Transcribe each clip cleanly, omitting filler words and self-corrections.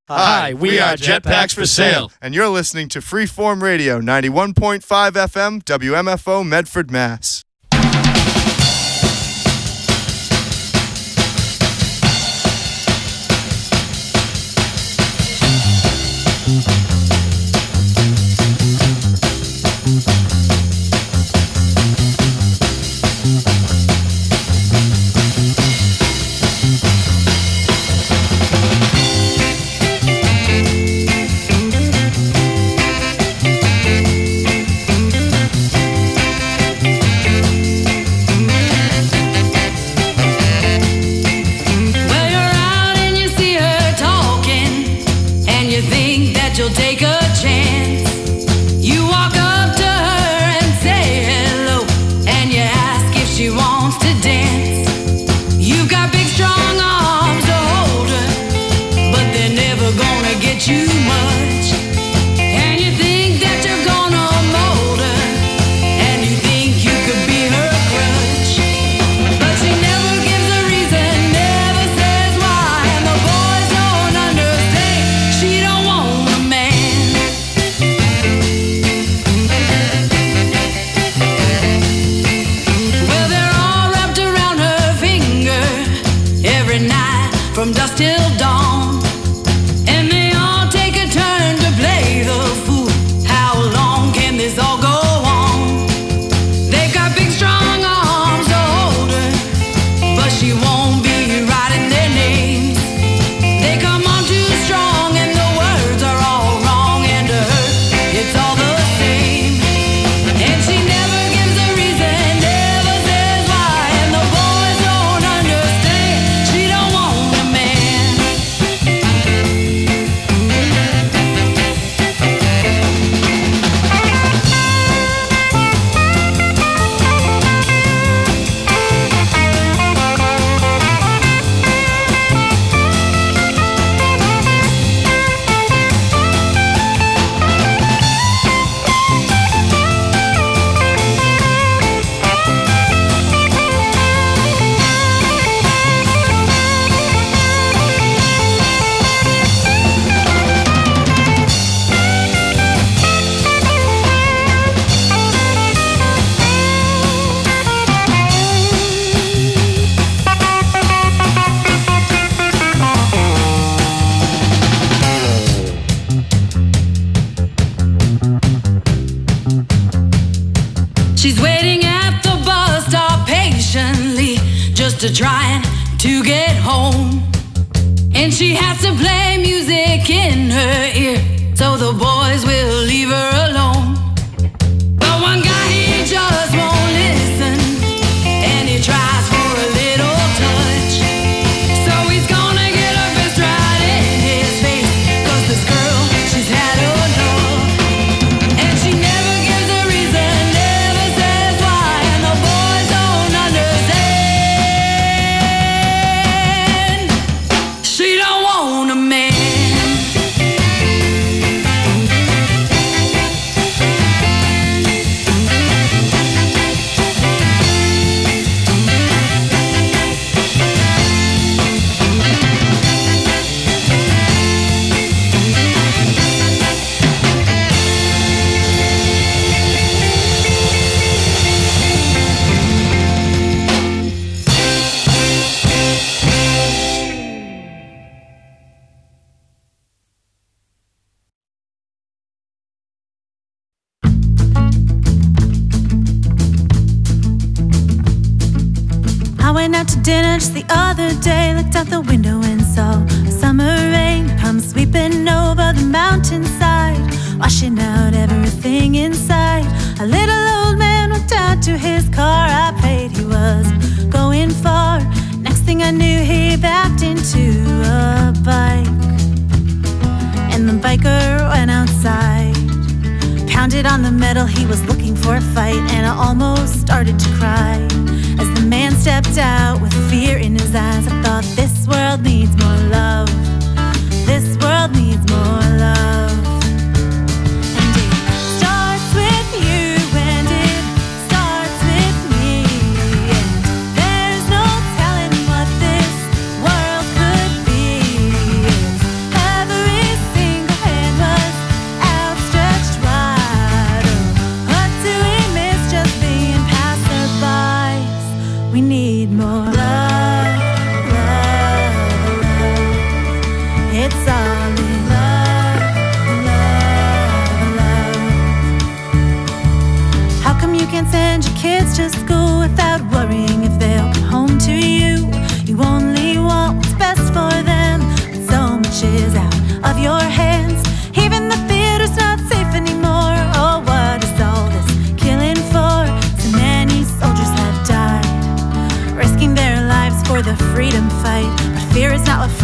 Hi, we are Jetpacks for Sale. And you're listening to Freeform Radio, 91.5 FM, WMFO, Medford, Mass. To trying to get home, and she has to play music in her ear so the boys will leave her alone. But one guy, he just won't listen, and he tries for a little touch. So he's gonna get her fist right in his face, 'cause this girl, she's had enough, and she never gives a reason, never says why, and the boys don't understand. She don't want a man. I went out to dinner just the other day, looked out the window and saw a summer rain come sweeping over the mountainside, washing out everything inside. A little old man walked out to his car. I prayed he wasn't going far. Next thing I knew, he backed into a bike, and the biker went outside, pounded on the metal. He was looking for a fight, and I almost started to cry as the man stepped out with fear in his eyes. I thought, this world needs more love. This world needs more love. And it starts with you, and it starts with me. And there's no telling what this world could be if every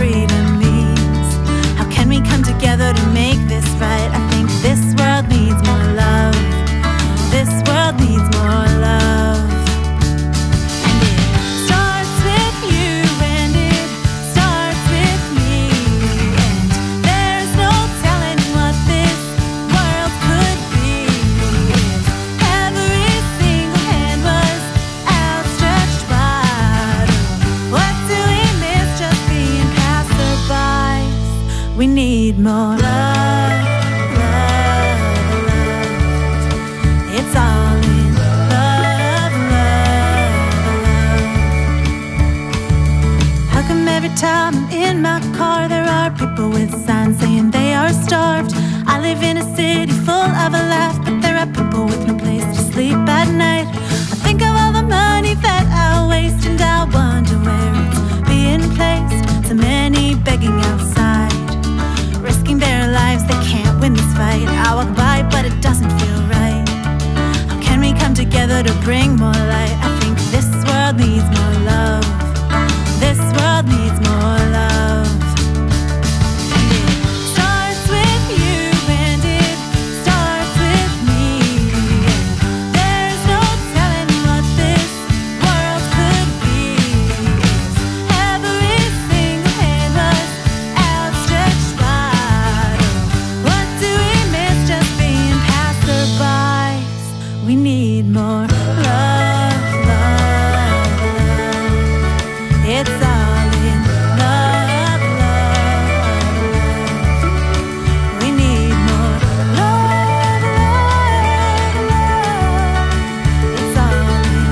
freedom means. How can we come together to make this right? I think this world needs more love. This world needs more love. And it starts with you and it starts with me. And there's no telling what this world could be if every single hand was outstretched wide. What do we miss just being passerbys? We need more love, love, love. It's all in love, love, love. How come every time I'm in my car there are people with signs saying they are starved? I live in a city full of a laugh, but there are people with no place to sleep at night. I think of all the money that I waste and I wonder where it's being placed. So many begging outside, risking their lives, they can't win this fight. I walk by but it doesn't feel right. How can we come together to bring more light? I think this world needs more love. This world needs more love. And it starts with you and it starts with me. And there's no telling what this world could be if every single hand was outstretched wide. What do we miss just being passerbys? We need more love, love, love. It's all in love, love, love. We need more love, love, love. It's all in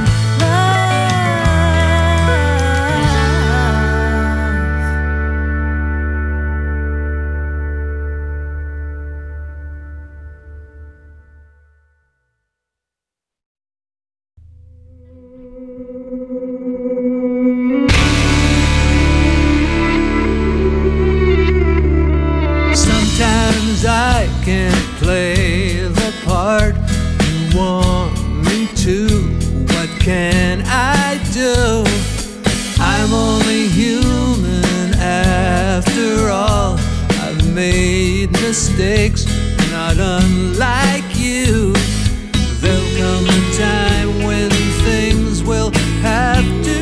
Sometimes I can't play the part you want me to. What can I do? I'm only human after all. I've made mistakes, not unlike you. There'll come a time when things will have to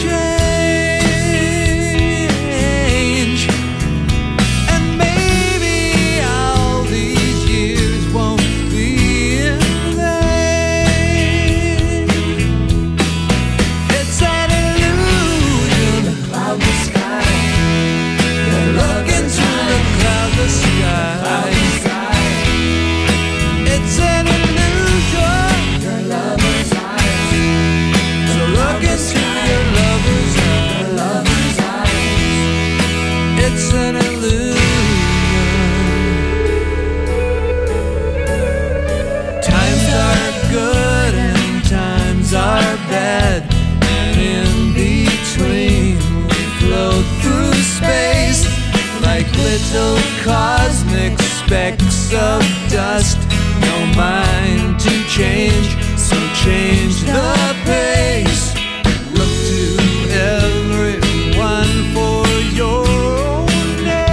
change. And maybe all these years won't be in vain. It's an illusion, the cloudless sky. Look into the cloudless sky. It's an illusion, your lover's eyes. So look into your lover's eyes. It's an illusion. Times are good and times are bad, and in between we float through space like little cosmic specks of dust. No mind to change, so change the pace. Look to everyone for your own name.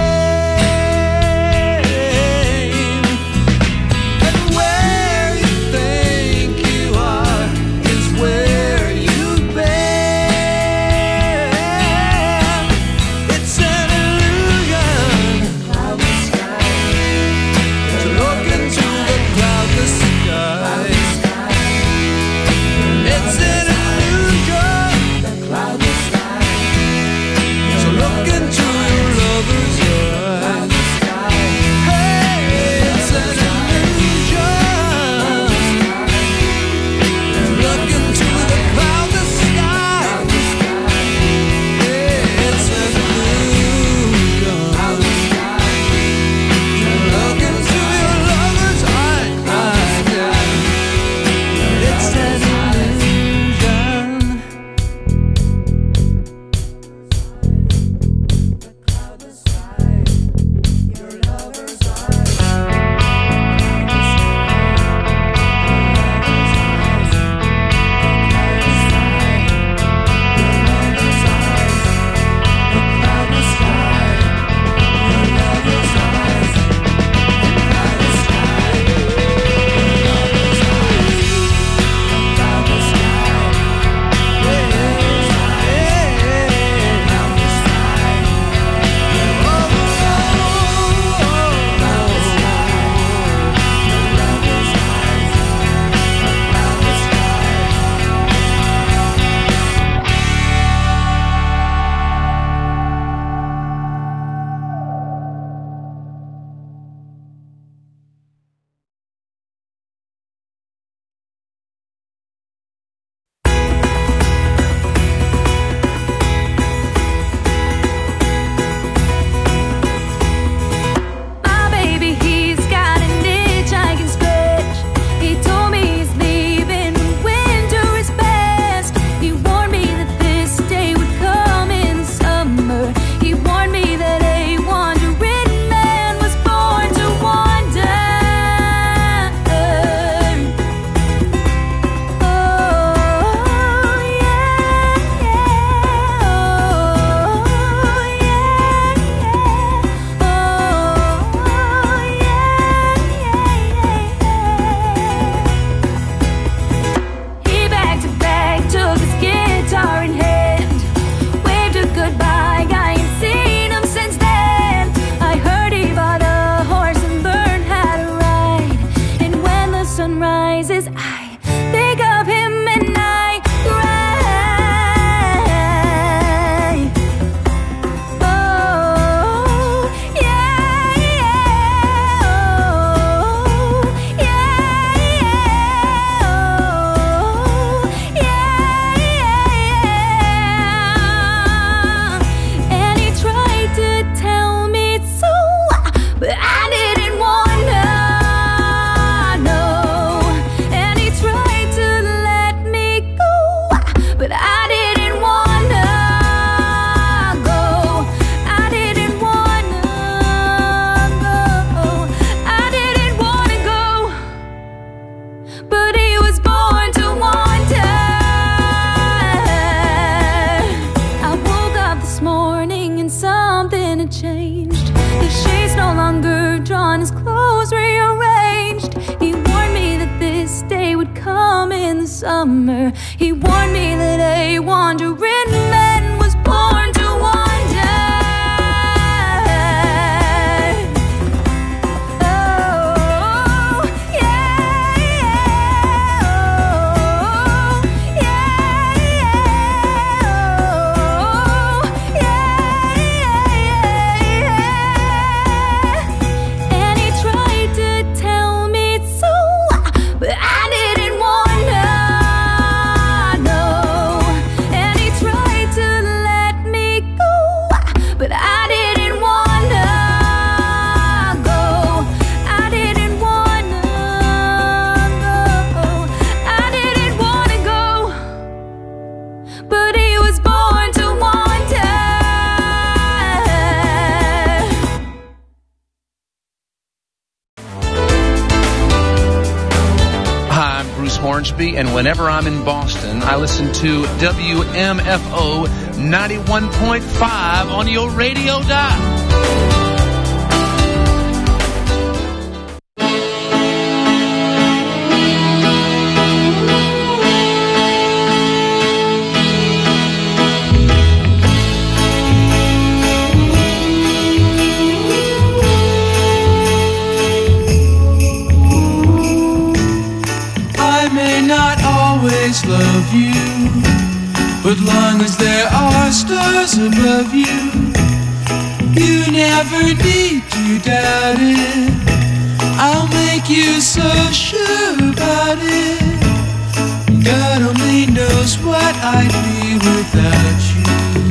had changed. The sheets no longer drawn, his clothes rearranged. He warned me that this day would come in the summer. He warned me that a wandering man was born to wander. And whenever I'm in Boston, I listen to WMFO 91.5 on your radio dial. Love you, but long as there are stars above you, you never need to doubt it. I'll make you so sure about it. God only knows what I'd be without you.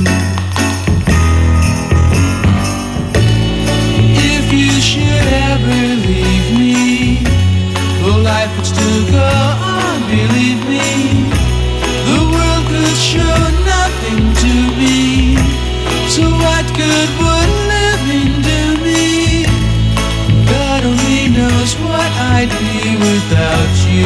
If you should ever leave me, well, life would still go on, believe me. The world could show nothing to me, so what good would living do me? God only knows what I'd be without you.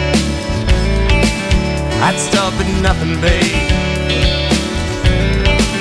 I'd stop at nothing, babe.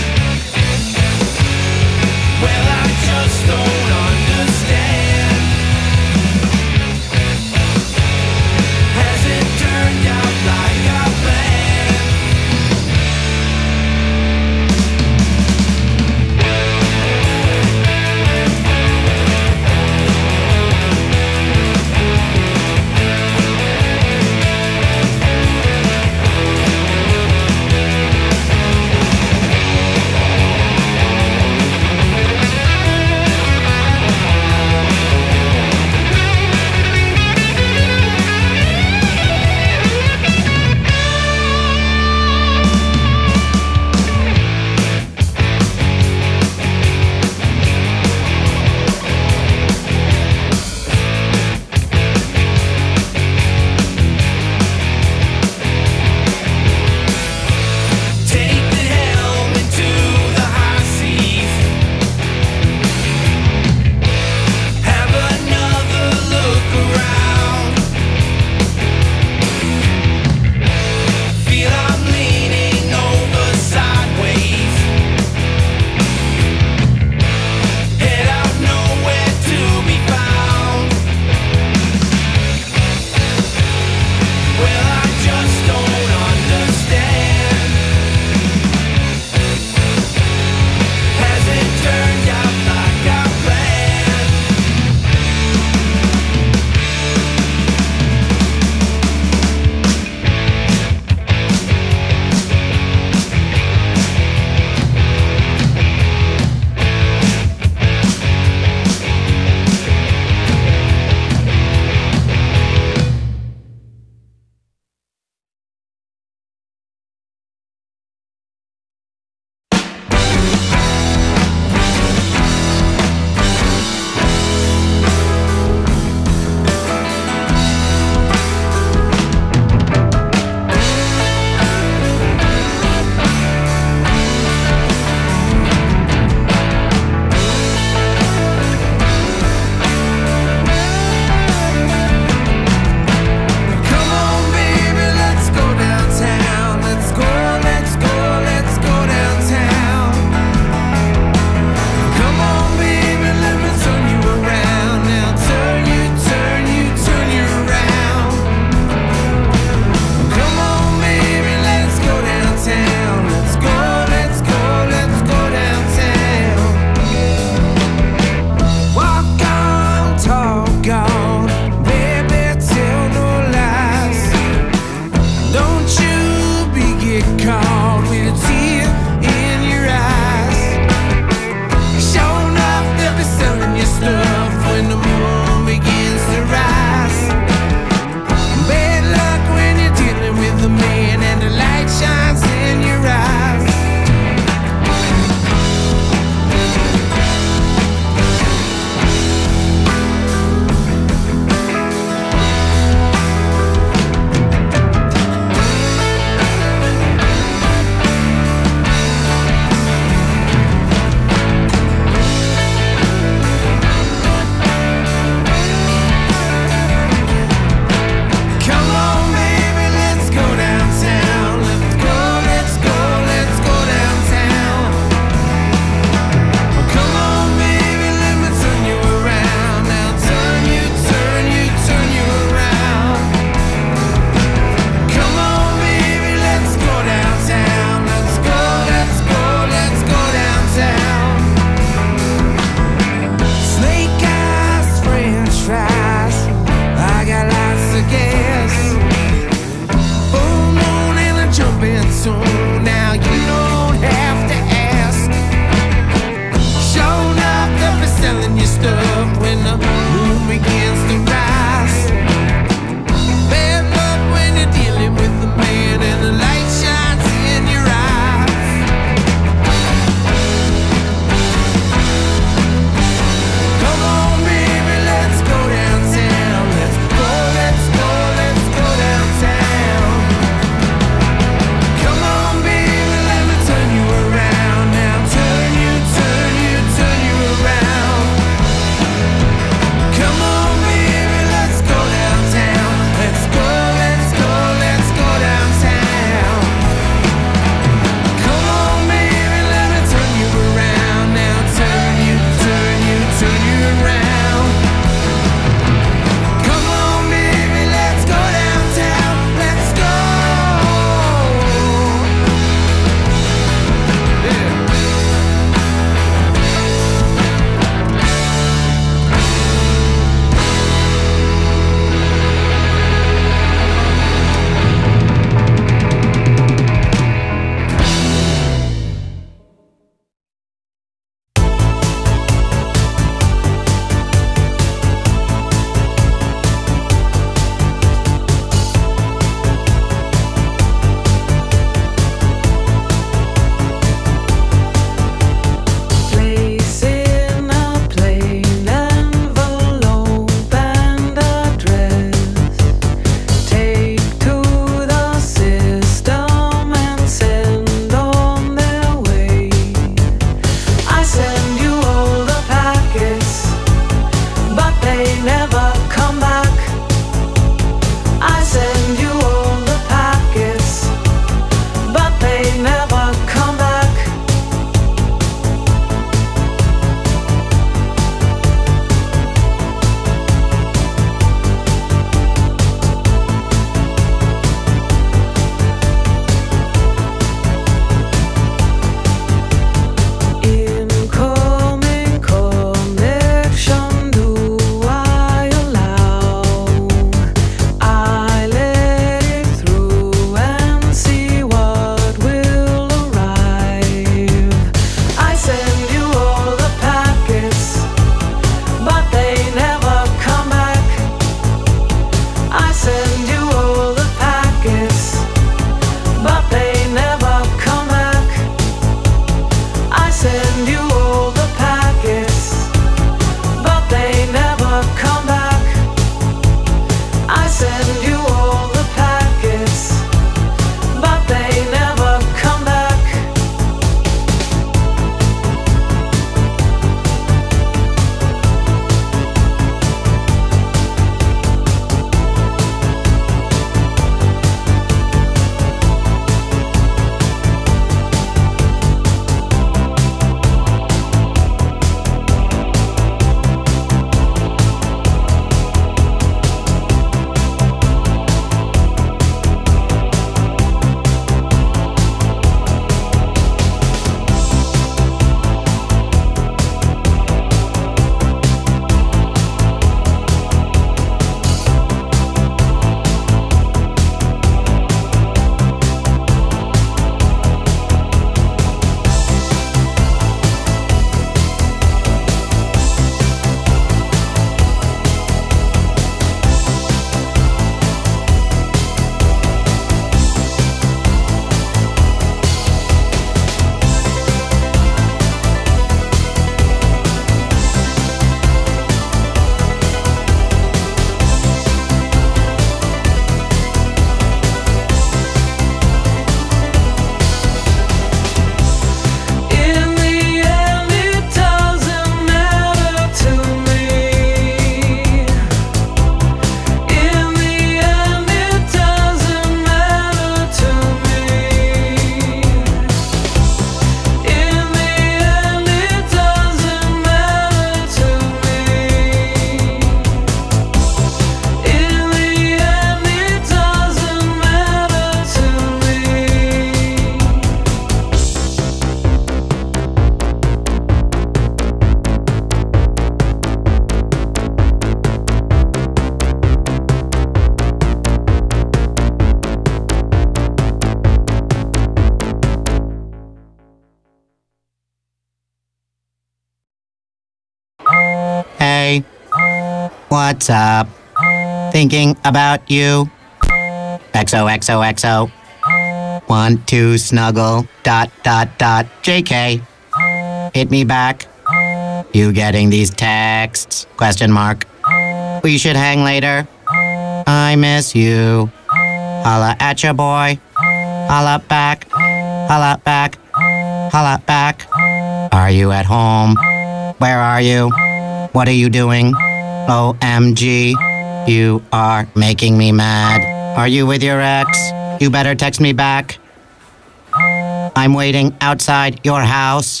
What's up? Thinking about you. XOXOXO. 1, 2, snuggle. ... JK. Hit me back. You getting these texts? ? We should hang later. I miss you. Holla at ya, boy. Holla back. Holla back. Holla back. Are you at home? Where are you? What are you doing? OMG. You are making me mad. Are you with your ex? You better text me back. I'm waiting outside your house.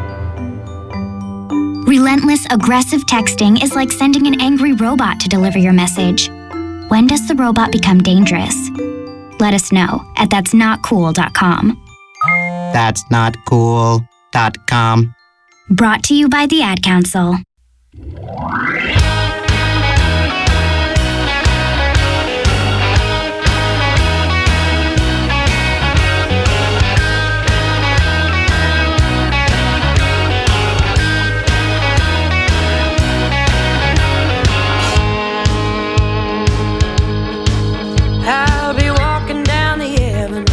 Relentless, aggressive texting is like sending an angry robot to deliver your message. When does the robot become dangerous? Let us know at that'snotcool.com. That'snotcool.com. Brought to you by the Ad Council. I'll be walking down the avenue,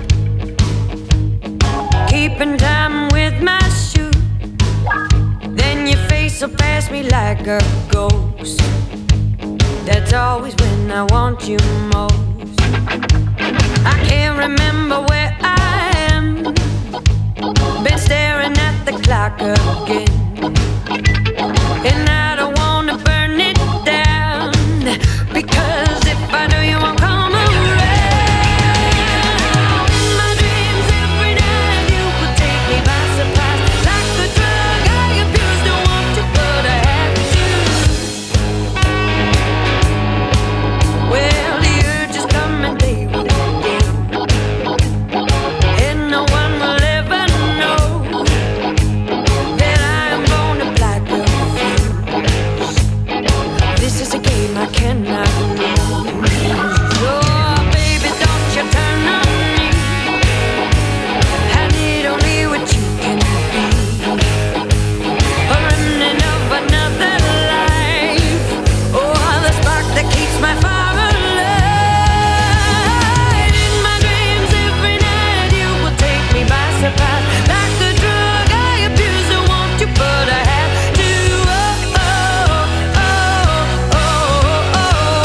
keeping time with my shoe. Then your face will pass me like a ghost. That's always when I want you most. I can't remember where I am. Been staring at the clock again, and I don't wanna burn it down, because if I do, you won't come around. In my dreams every night, you would take me by surprise, like a drug I abuse. Don't want to, but I have to. Well, the urge is coming day with day, and no one will ever know that I am born to black a fuse. This is a game I cannot lose. Oh, baby, don't you turn on me. I need only what you can be. A remnant of another life. Oh, the spark that keeps my fire alive. In my dreams every night, you will take me by surprise, like a drug I abuse. Don't want you, but I have to. Oh, oh, oh, oh, oh,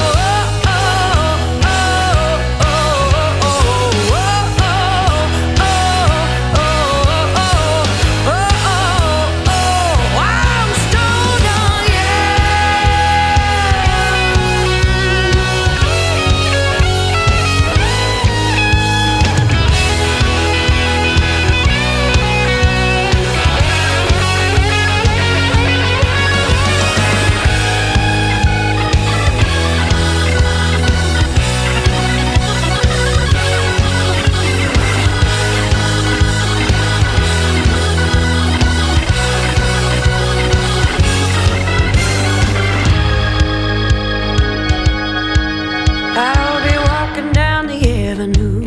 I'm stoned on you. I'll be walking down the avenue,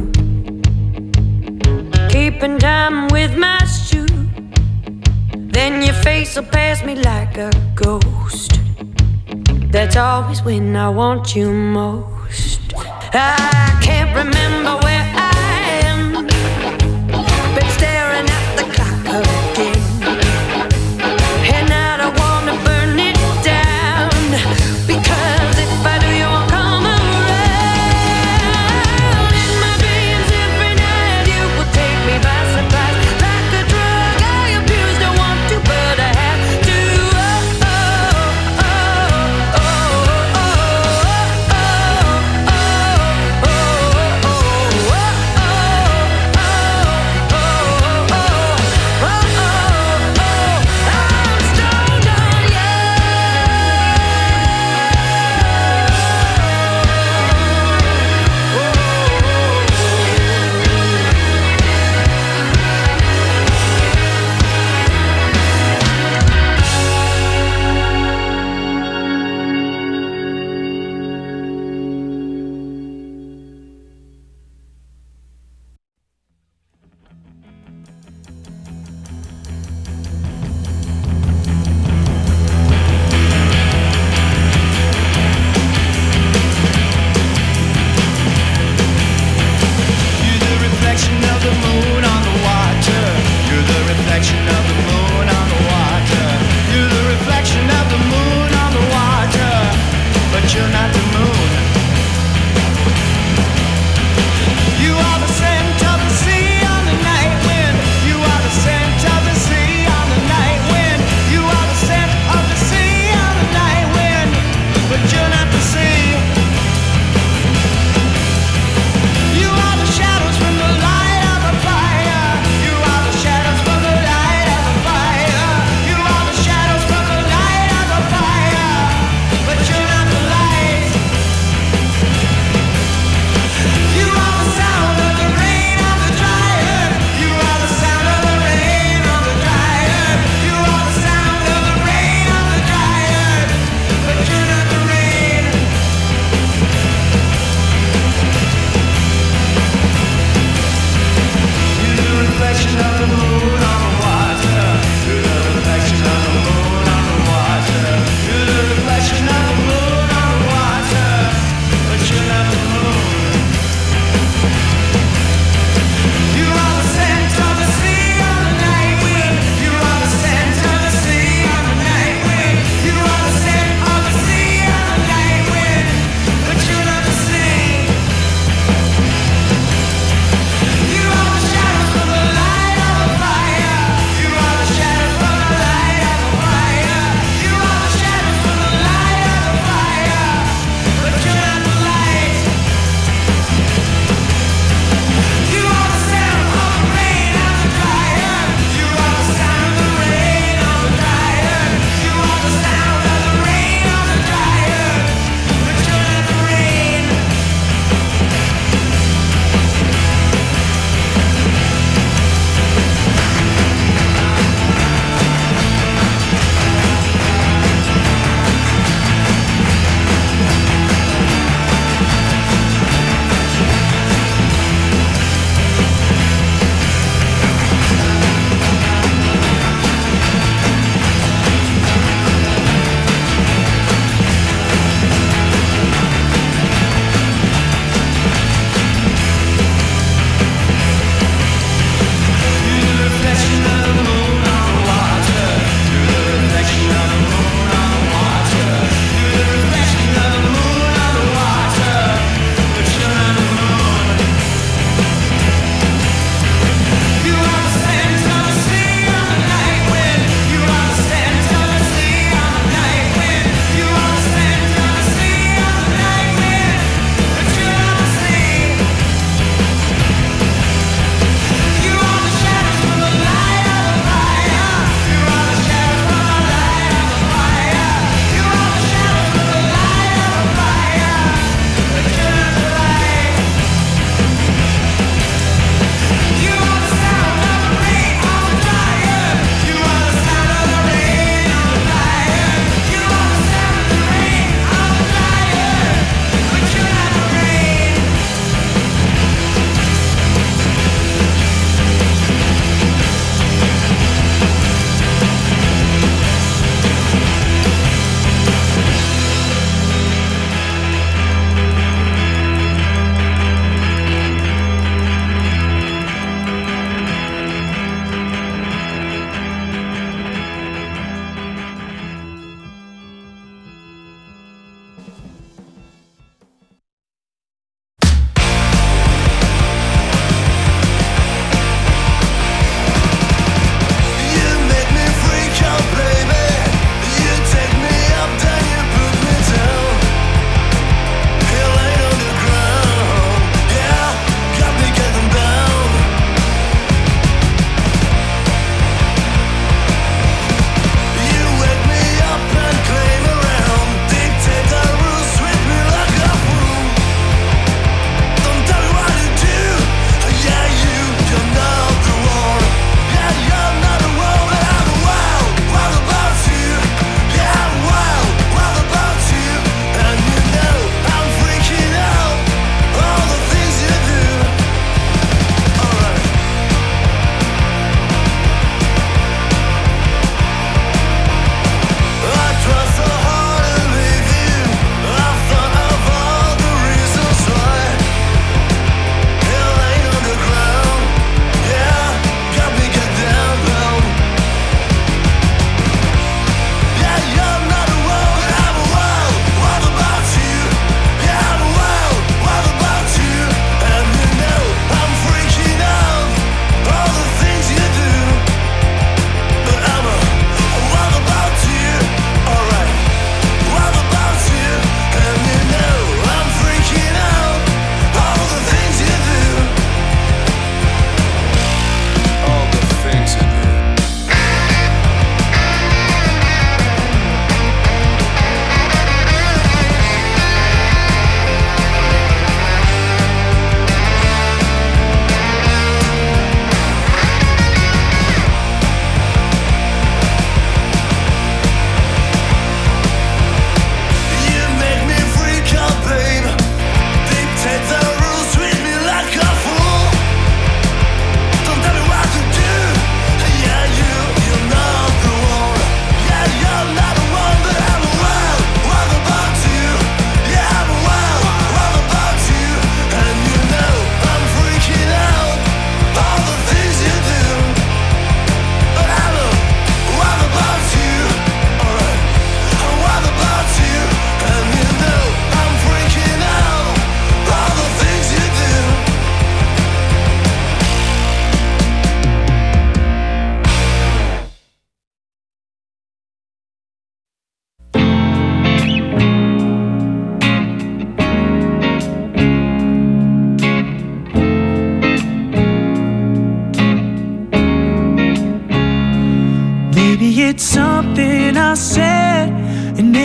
keeping time with my shoe. Then your face will pass me like a ghost. That's always when I want you most. I can't remember where I am. Been staring at the clock again, and I don't wanna burn it down, because if I do, you won't come around. In my dreams every night, you will take me by surprise, like a drug I abuse. Don't want to, but I have to. Oh, oh, oh, oh, oh, oh, oh, oh, oh, oh, oh.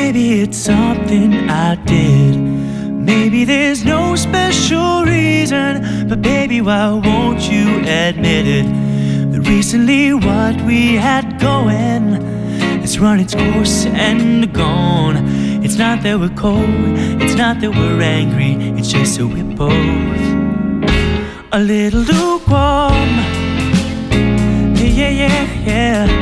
maybe it's something I did. Maybe there's no special reason, but baby, why won't you admit it? That recently what we had going has run its course and gone. It's not that we're cold, it's not that we're angry, it's just that we're both a little lukewarm. Yeah, yeah, yeah, yeah.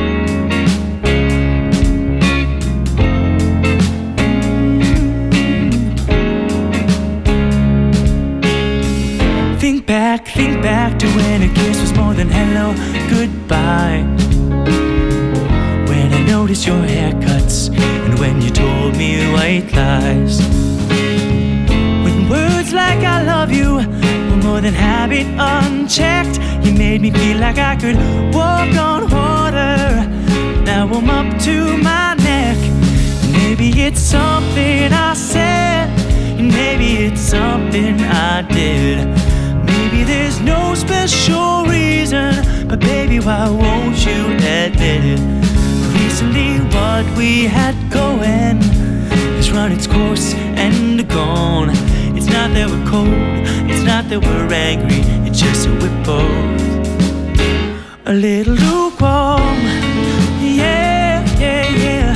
Think back to when a kiss was more than hello, goodbye. When I noticed your haircuts and when you told me white lies. When words like I love you were more than habit unchecked. You made me feel like I could walk on water. Now I'm up to my neck. Maybe it's something I said, and maybe it's something I did. Maybe there's no special reason, but baby, why won't you admit it? Recently what we had going has run its course and gone. It's not that we're cold, it's not that we're angry, it's just that we're both a little lukewarm. Yeah, yeah, yeah.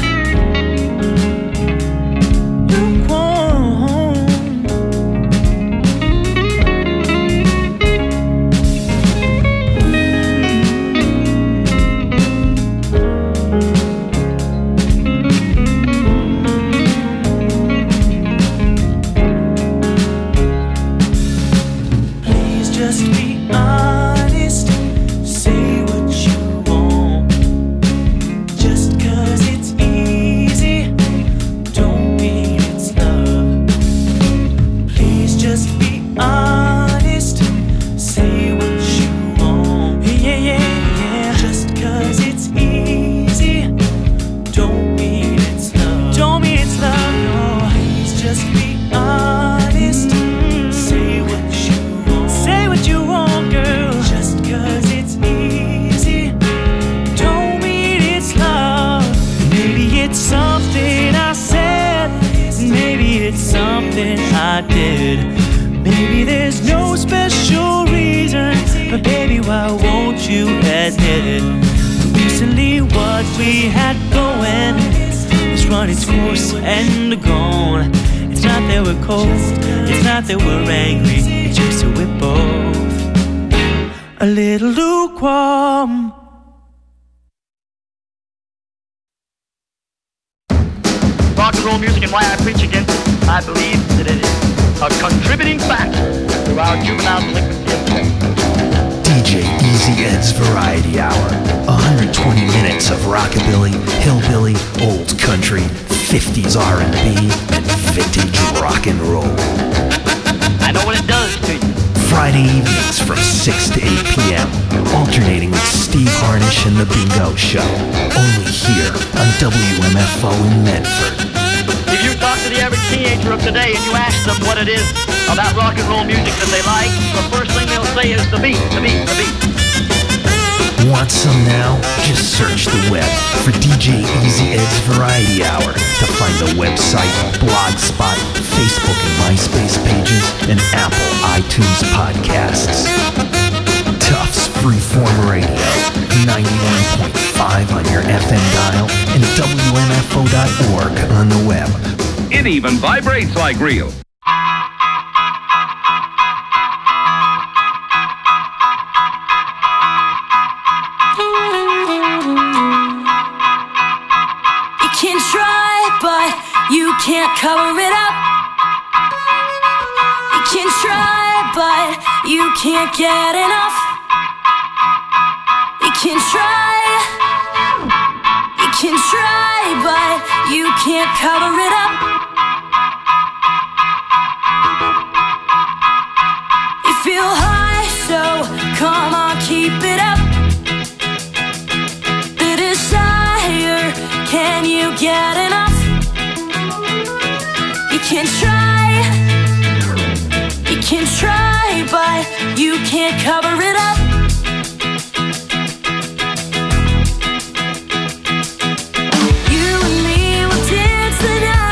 Maybe there's no special reason, but baby, why won't you admit it? Recently what we had going has run its course and gone. It's not that we're cold, it's not that we're angry, it's just that we're both a little lukewarm. Rock and roll music and why I preach against it. I believe that it is a contributing factor to our juvenile delinquency. DJ Easy Ed's Variety Hour. 120 minutes of rockabilly, hillbilly, old country, 50s R&B, and vintage rock and roll. I know what it does to you. Friday evenings from 6 to 8 p.m. Alternating with Steve Harnish and The Bingo Show. Only here on WMFO in Medford. If you talk to the average teenager of today and you ask them what it is about rock and roll music that they like, the first thing they'll say is the beat, the beat, the beat. Want some now? Just search the web for DJ Easy Ed's Variety Hour to find the website, Blogspot, Facebook and MySpace pages, and Apple iTunes podcasts. Tufts Freeform Radio, 91.5 on your FM dial, and WMFO.org on the web. It even vibrates like real. You can try, but you can't cover it up. You can try, but you can't get enough. You can try, but you can't cover it up. You feel high, so come on, keep it up. The desire, can you get enough? You can try, but you can't cover it up. You and me will dance the night.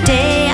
day